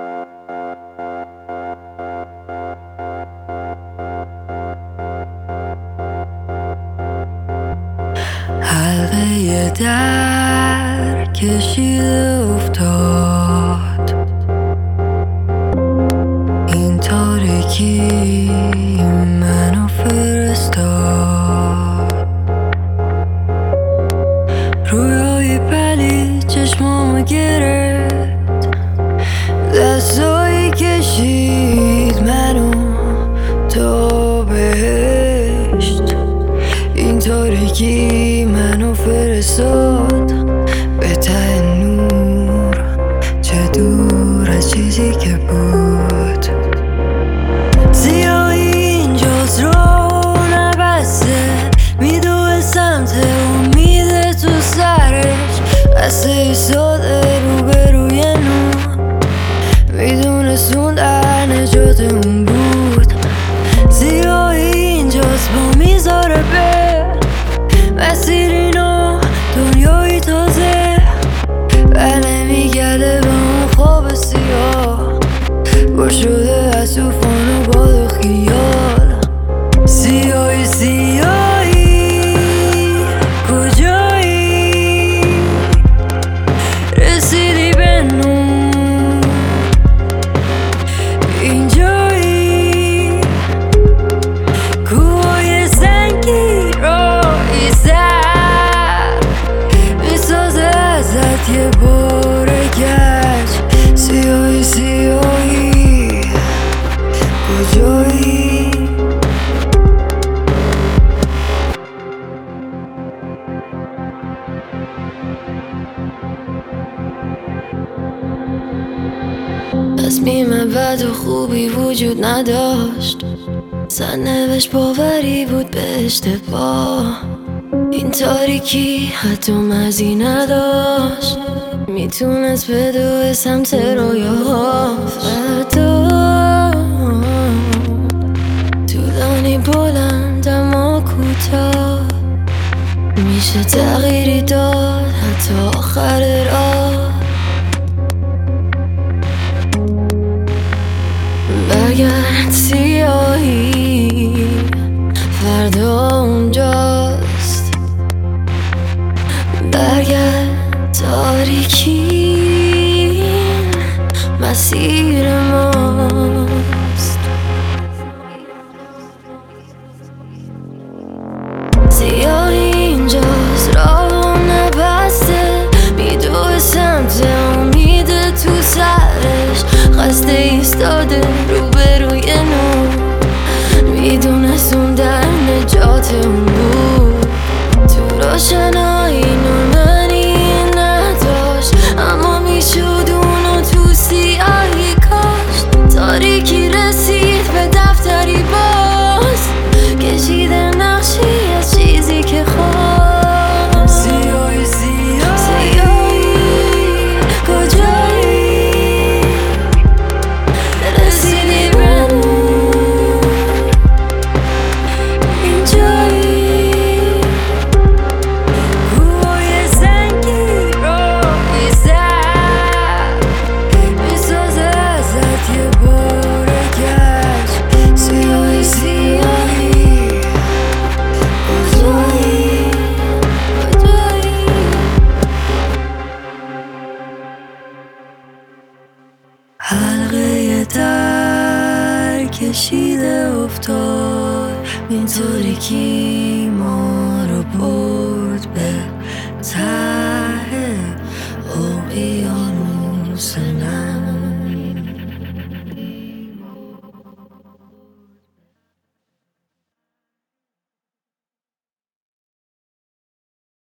حلقه در کشیده افتاد، این تاریکی منو فرستاد. رویای پلی چشمامو گرفت، دستایی کشید منو تا بهشت. این تاریکی منو فرستاد به ته نور، چه دور از چیزی که بود. سیاهی اینجاست رو نبسته، میدوه سمت امید تو سرش، بسته ایستاده روبروی نور، میدونستون در نجات اون بود. سیاهی اینجاست با میذاره به مسیری نو، دنیایی تازه بله میگرده به اون خواب سیاه، با شده از توفان و باد و خیال. سیاهی سیاهی کجایی، رسیدی به نور اینجایی، کوهای سنگی رو ایزد میسازه ازت یه بار گچ. سیاهی سیاهی کجایی. تصمیم بد و خوبی وجود نداشت، سرنوشت باوری بود به اشتباه. این تاریکی حتی مرزی نداشت، میتونست بدوه سمت رویاها. فردا طولانی بلند اما کوتاه، میشه تغییری داد حتی آخر راه. برگرد سیاهی، فردا اونجاست. برگرد تاریکی، مسیر ماست. سیاهی اینجاست راه نبسته، میدوه سمت امید تو سرش، خسته ایستاده روبروی نور، میدونستون در نجات اون بود. تو روشنایی نورمنی نداشت، اما میشد اونو تو سیاهی کاشت. تاریکی رسید به دفتری باز، کشیده نقشی از چیزی که خواست. سیاهی سیاهی کجایی، رسیدی به نور اینجایی، کوهای سنگی رو ایزد میسازه ازت یه بار گچ. سیاهی سیاهی کجایی کجایی. حلقه در کشیده افتاد، این تاریکی ما رو برد به ته